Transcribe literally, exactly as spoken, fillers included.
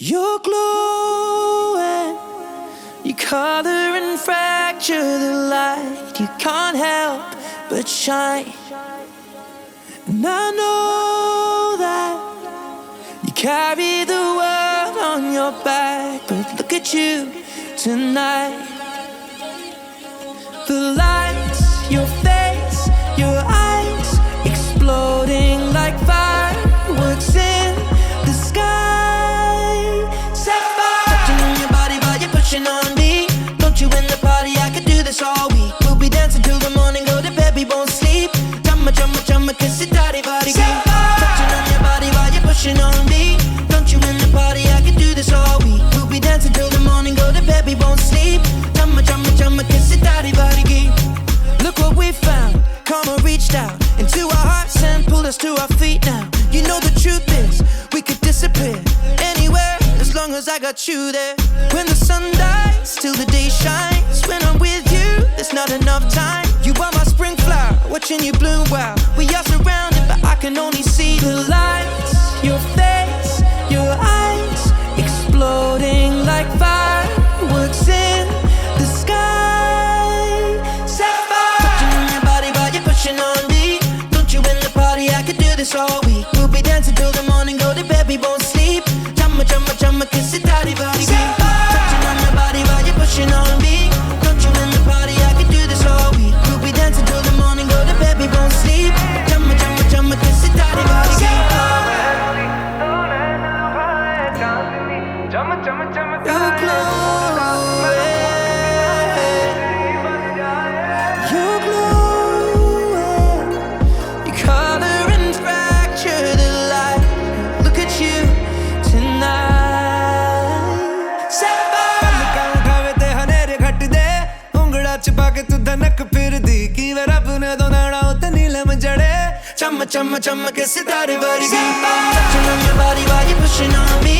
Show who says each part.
Speaker 1: You're glowing, you color and fracture the light. You can't help but shine. And I know that you carry the world on your back, but look at you tonight. The lights, your face, your eyes, exploding like fireworks in the sky. Set fire, touching on your body while you're pushing on me. Don't you in the party? I could do this all week. We'll be dancing till the morning, go to bed, we won't sleep. Chumma, chumma, chumma, kiss it, daddy, body. Set fire, touching on your body while you're pushing on me. Don't you in the party? I could do this all week. We'll be dancing till the morning, go to bed, we won't sleep. Chumma, chumma, chumma, kiss it, daddy, body. Look what we found. Karma reached out into our hearts and pulled us to our feet now. You know the truth is, we could disappear anywhere as long as I got you there. When the sun dies, till the day shines. When I'm with you, there's not enough time. You are my spring flower, watching you bloom. Wow, we are surrounded, but I can only see the lights. Your face, your eyes, exploding like fireworks in the sky. Set fire, touching on your body while you're pushing on me. Don't you in the party? I could do this all week. We'll be dancing till the morning, go to bed, we won't sleep. Chumma, chumma, chumma, kiss it, daddy, body. Set fire, touching on your body while you're pushing on me. Don't you in the party? I could do this all week. We'll be dancing till the morning, go to bed, we won't sleep. Chumma, chumma, chumma, kiss it, daddy, body. Set fire. You're glowing, you're glowing. You color and fracture the light. Look at you tonight. Set fire.
Speaker 2: खावे ते हनेरे घट दे उंगड़ा छुपा के तू धनक फिर दी की वे रब ने दो नाड़ा उते नीलम जड़े
Speaker 1: Chumma, chumma, chumma, kiss it, daddy, body. Touching on your body while you're pushing on me.